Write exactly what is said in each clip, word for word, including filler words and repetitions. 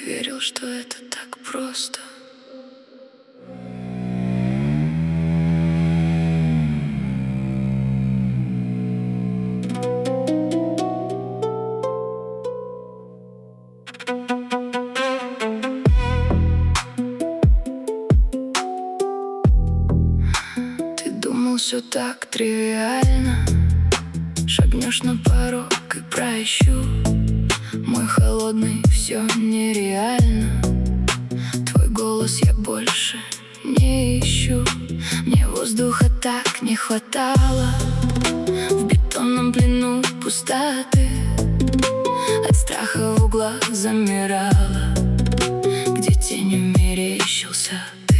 верил, что это так просто. Ты думал, все так тривиально. Шагнешь на порог и прощу. Мой холодный, все нереально. Твой голос я больше не ищу. Мне воздуха так не хватало. В бетонном плену пустоты. От страха в углах замирала, где тенью мерещился ты.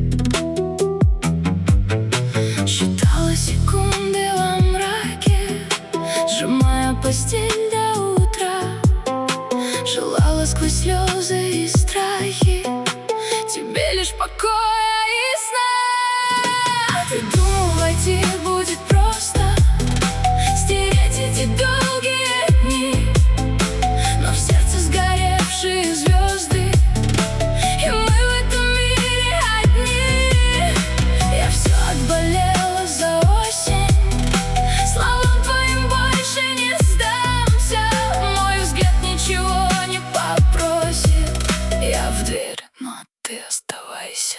Считала секунды во мраке, сжимая постель до утра. Желала сквозь слезы и страхи тебе лишь покоя и сна. Ты думал, войти будет просто, стереть эти долгие дни, но в сердце сгоревшие звезды, и мы в этом мире одни. Я все отболела за осень, словам твоим больше не сдамся. Мой взгляд ничего не попросит. Я в дверь, но ты оставайся.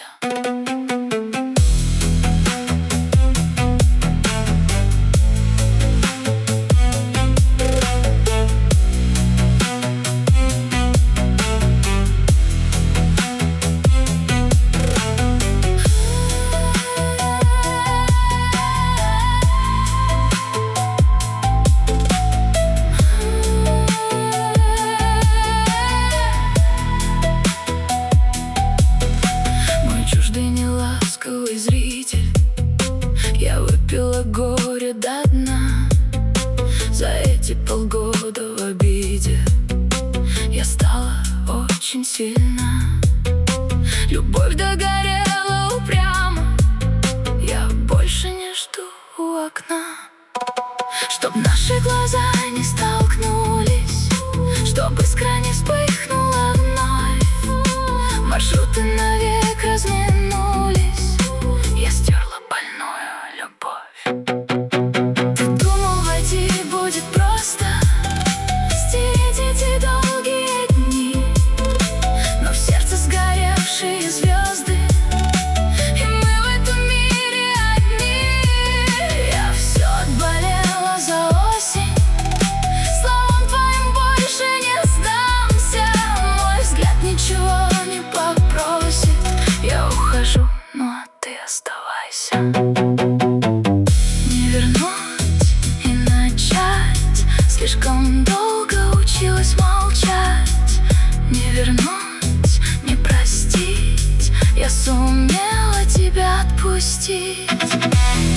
Ласковый зритель, я выпила горе до дна. За эти полгода в обиде я стала очень сильна. Любовь догорела упрямо, я больше не жду у окна. Чтоб наши глаза не столкнулись, чтоб искра не вспыхнула вновь. Маршруты навек разминулись, я стерла больную любовь. Ты думал, войти будет просто, стереть эти долгие дни, но в сердце сгоревшие звезды, и мы в этом мире одни. Я все отболела за осень, словам твоим больше не сдамся. Мой взгляд ничего не попросит. Я ухожу, но ты оставайся. Не вернуть и начать, слишком долго училась молчать. Не вернуть, не простить, я сумела тебя отпустить.